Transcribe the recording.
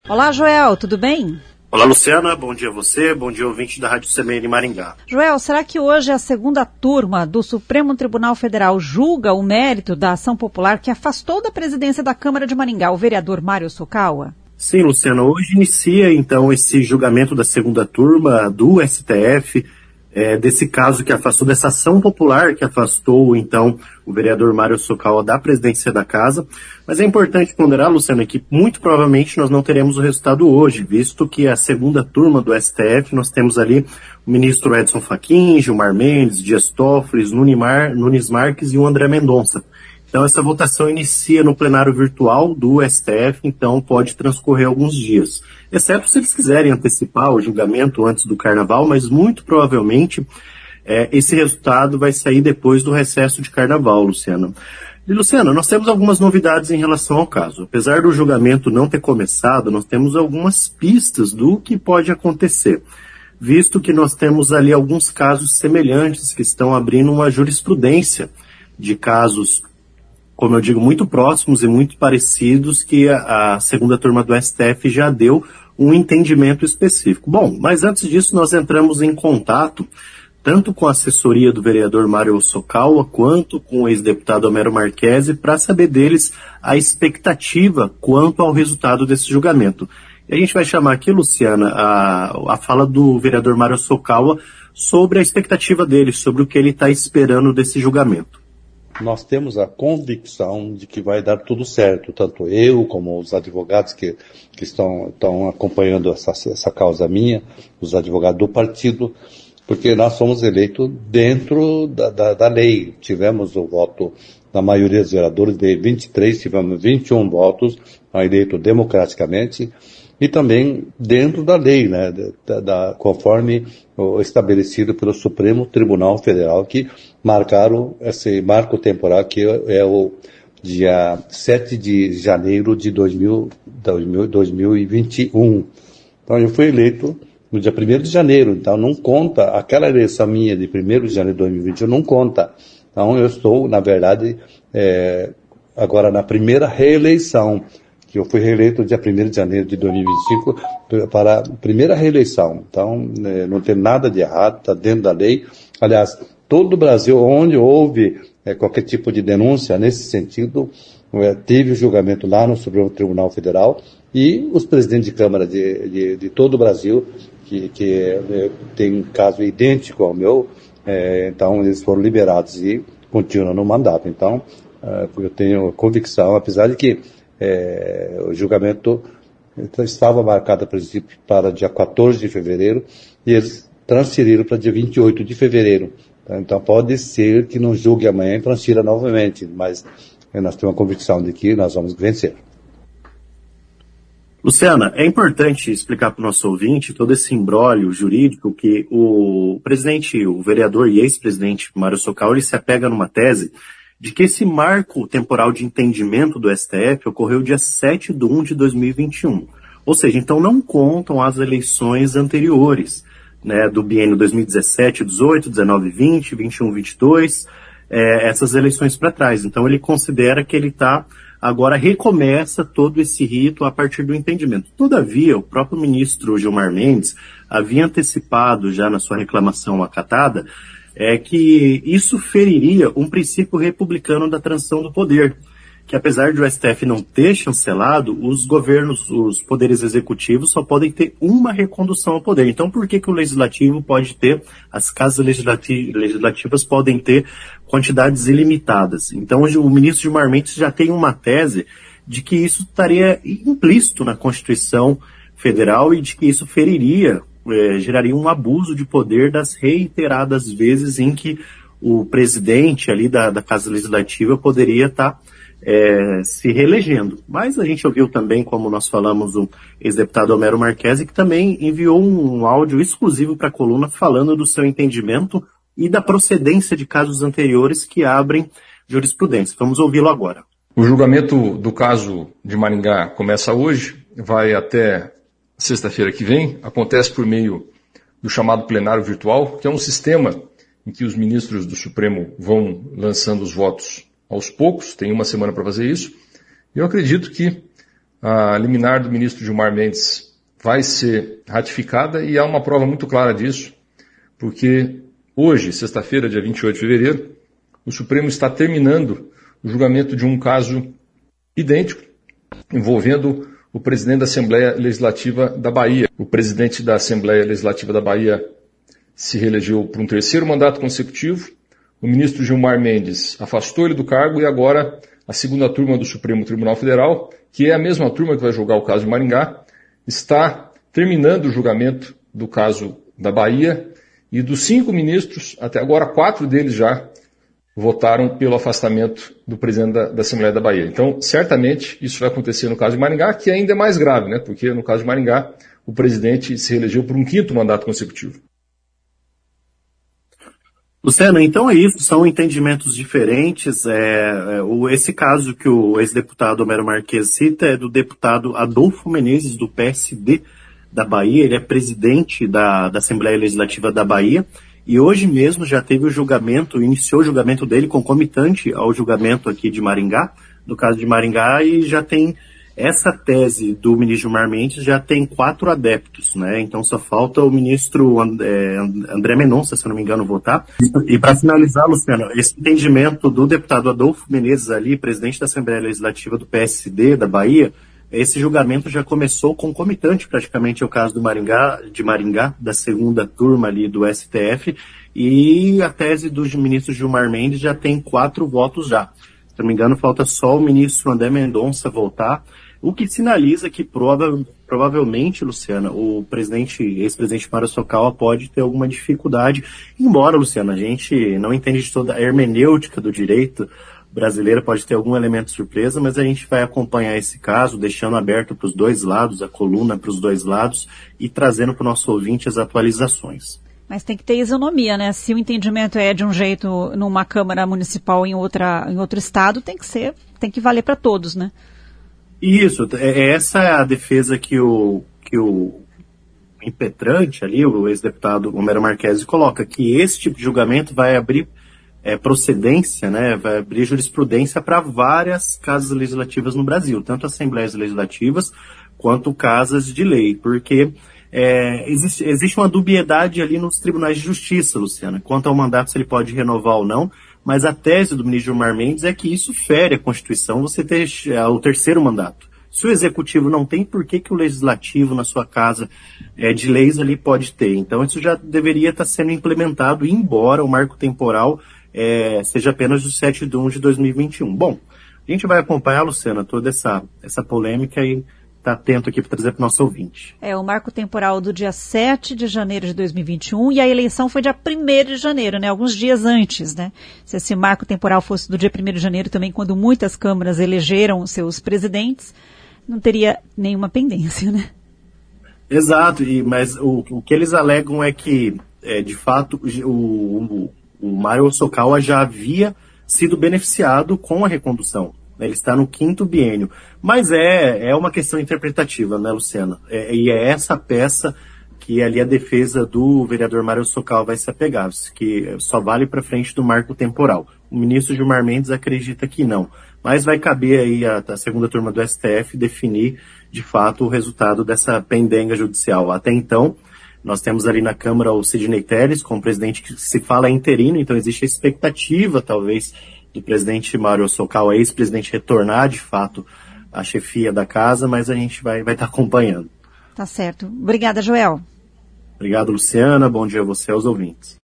Olá, Joel, tudo bem? Olá, Luciana, bom dia a você, bom dia ouvinte da Rádio CBN Maringá. Joel, será que hoje a segunda turma do Supremo Tribunal Federal julga o mérito da ação popular que afastou da presidência da Câmara de Maringá o vereador Mário Sokawa? Sim, Luciana, hoje inicia então esse julgamento da segunda turma do STF, desse caso que afastou, dessa ação popular que afastou então o vereador Mário Sokawa da presidência da casa. Mas é importante ponderar, Luciana, que muito provavelmente nós não teremos o resultado hoje, visto que a segunda turma do STF, nós temos ali o ministro Edson Fachin, Gilmar Mendes, Dias Toffoli, Nunes Marques e o André Mendonça. Então essa votação inicia no plenário virtual do STF, então pode transcorrer alguns dias. Exceto se eles quiserem antecipar o julgamento antes do carnaval, mas muito provavelmente esse resultado vai sair depois do recesso de carnaval, Luciana. E, Luciana, nós temos algumas novidades em relação ao caso. Apesar do julgamento não ter começado, nós temos algumas pistas do que pode acontecer, visto que nós temos ali alguns casos semelhantes que estão abrindo uma jurisprudência de casos, como eu digo, muito próximos e muito parecidos, que a segunda turma do STF já deu um entendimento específico. Bom, mas antes disso nós entramos em contato tanto com a assessoria do vereador Mário Sokawa quanto com o ex-deputado Homero Marchese para saber deles a expectativa quanto ao resultado desse julgamento. E a gente vai chamar aqui, Luciana, a fala do vereador Mário Sokawa sobre a expectativa dele, sobre o que ele está esperando desse julgamento. Nós temos a convicção de que vai dar tudo certo, tanto eu como os advogados que estão acompanhando essa causa minha, os advogados do partido, porque nós somos eleitos dentro da lei. Tivemos o voto da maioria dos vereadores, de 23, tivemos 21 votos, eleitos democraticamente, e também dentro da lei, né, conforme o estabelecido pelo Supremo Tribunal Federal, que marcaram esse marco temporal, que é o dia 7 de janeiro de 2021. Então, eu fui eleito no dia 1º de janeiro, então não conta, aquela eleição minha de 1º de janeiro de 2021 não conta. Então, eu estou, na verdade, agora na primeira reeleição, que eu fui reeleito no dia 1º de janeiro de 2025 para a primeira reeleição. Então, não tem nada de errado, está dentro da lei. Aliás, todo o Brasil, onde houve qualquer tipo de denúncia nesse sentido, teve o julgamento lá no Supremo Tribunal Federal, e os presidentes de Câmara de todo o Brasil, que tem um caso idêntico ao meu, então eles foram liberados e continuam no mandato. Então, eu tenho convicção, apesar de que o julgamento estava marcado a princípio para dia 14 de fevereiro e eles transferiram para dia 28 de fevereiro. Então pode ser que não julgue amanhã e transfira novamente, mas nós temos a convicção de que nós vamos vencer. Luciana, é importante explicar para o nosso ouvinte todo esse imbróglio jurídico que o vereador e ex-presidente Mário Sokawa, ele se apega numa tese de que esse marco temporal de entendimento do STF ocorreu dia 7/1 de 2021. Ou seja, então não contam as eleições anteriores, né, do biênio 2017-18, 19-20, 21-22, essas eleições para trás. Então ele considera que ele agora recomeça todo esse rito a partir do entendimento. Todavia, o próprio ministro Gilmar Mendes havia antecipado já na sua reclamação acatada que isso feriria um princípio republicano da transição do poder, que apesar de o STF não ter chancelado, os governos, os poderes executivos só podem ter uma recondução ao poder. Então por que o legislativo pode ter, as casas legislativas podem ter quantidades ilimitadas? Então o ministro Gilmar Mendes já tem uma tese de que isso estaria implícito na Constituição Federal e de que isso geraria um abuso de poder das reiteradas vezes em que o presidente ali da Casa Legislativa poderia estar se reelegendo. Mas a gente ouviu também, como nós falamos, o ex-deputado Homero Marchese, que também enviou um áudio exclusivo para a coluna falando do seu entendimento e da procedência de casos anteriores que abrem jurisprudência. Vamos ouvi-lo agora. O julgamento do caso de Maringá começa hoje, vai até sexta-feira que vem, acontece por meio do chamado plenário virtual, que é um sistema em que os ministros do Supremo vão lançando os votos aos poucos, tem uma semana para fazer isso. Eu acredito que a liminar do ministro Gilmar Mendes vai ser ratificada e há uma prova muito clara disso, porque hoje, sexta-feira, dia 28 de fevereiro, o Supremo está terminando o julgamento de um caso idêntico envolvendo o presidente da Assembleia Legislativa da Bahia. O presidente da Assembleia Legislativa da Bahia se reelegeu por um terceiro mandato consecutivo. O ministro Gilmar Mendes afastou ele do cargo e agora a segunda turma do Supremo Tribunal Federal, que é a mesma turma que vai julgar o caso de Maringá, está terminando o julgamento do caso da Bahia e dos 5 ministros, até agora 4 deles já votaram pelo afastamento do presidente da Assembleia da Bahia. Então, certamente, isso vai acontecer no caso de Maringá, que ainda é mais grave, né? Porque no caso de Maringá, o presidente se reelegeu por um 5º mandato consecutivo. Luciano, então é isso, são entendimentos diferentes. Esse caso que o ex-deputado Homero Marques cita é do deputado Adolfo Menezes, do PSD da Bahia. Ele é presidente da Assembleia Legislativa da Bahia. E hoje mesmo já teve o julgamento, iniciou o julgamento dele concomitante ao julgamento aqui de Maringá, do caso de Maringá, e já tem essa tese do ministro Gilmar Mendes, já tem 4 adeptos, né? Então só falta o ministro André Mendonça, se eu não me engano, votar. E para finalizar, Luciano, esse entendimento do deputado Adolfo Menezes ali, presidente da Assembleia Legislativa do PSD da Bahia, esse julgamento já começou concomitante praticamente ao caso de Maringá, da segunda turma ali do STF, e a tese do ministro Gilmar Mendes já tem 4 votos já. Se não me engano, falta só o ministro André Mendonça votar, o que sinaliza que provavelmente, Luciana, o ex-presidente Mário Socal pode ter alguma dificuldade, embora, Luciana, a gente não entende de toda a hermenêutica do direito brasileira, pode ter algum elemento de surpresa, mas a gente vai acompanhar esse caso, deixando aberto para os 2 lados, a coluna para os 2 lados e trazendo para o nosso ouvinte as atualizações. Mas tem que ter isonomia, né? Se o entendimento é de um jeito numa Câmara Municipal em outro estado, tem que valer para todos, né? Isso, essa é a defesa que o impetrante ali, o ex-deputado Homero Marques coloca, que esse tipo de julgamento vai abrir procedência, né, vai abrir jurisprudência para várias casas legislativas no Brasil, tanto assembleias legislativas quanto casas de lei, porque existe uma dubiedade ali nos tribunais de justiça, Luciana, quanto ao mandato, se ele pode renovar ou não, mas a tese do ministro Gilmar Mendes é que isso fere a Constituição, você ter o terceiro mandato. Se o executivo não tem, por que o legislativo na sua casa de leis ali pode ter? Então isso já deveria estar sendo implementado, embora o marco temporal seja apenas do 7/1 de 2021. Bom, a gente vai acompanhar, Luciana, toda essa polêmica e está atento aqui para trazer para o nosso ouvinte. O marco temporal do dia 7 de janeiro de 2021 e a eleição foi dia 1º de janeiro, né? Alguns dias antes, né? Se esse marco temporal fosse do dia 1º de janeiro também, quando muitas câmaras elegeram seus presidentes, não teria nenhuma pendência, né? Exato, mas o que eles alegam é que, de fato, o Mário Socal já havia sido beneficiado com a recondução. Ele está no 5º biênio. Mas é uma questão interpretativa, né, Luciana? E é essa peça que ali a defesa do vereador Mário Socal vai se apegar, que só vale para frente do marco temporal. O ministro Gilmar Mendes acredita que não. Mas vai caber aí a segunda turma do STF definir, de fato, o resultado dessa pendenga judicial. Até então, nós temos ali na Câmara o Sidney Telles, como presidente que se fala interino, então existe a expectativa, talvez, do presidente Mário Socal, ex-presidente, retornar, de fato, à chefia da casa, mas a gente vai estar acompanhando. Tá certo. Obrigada, Joel. Obrigado, Luciana. Bom dia a você, aos ouvintes.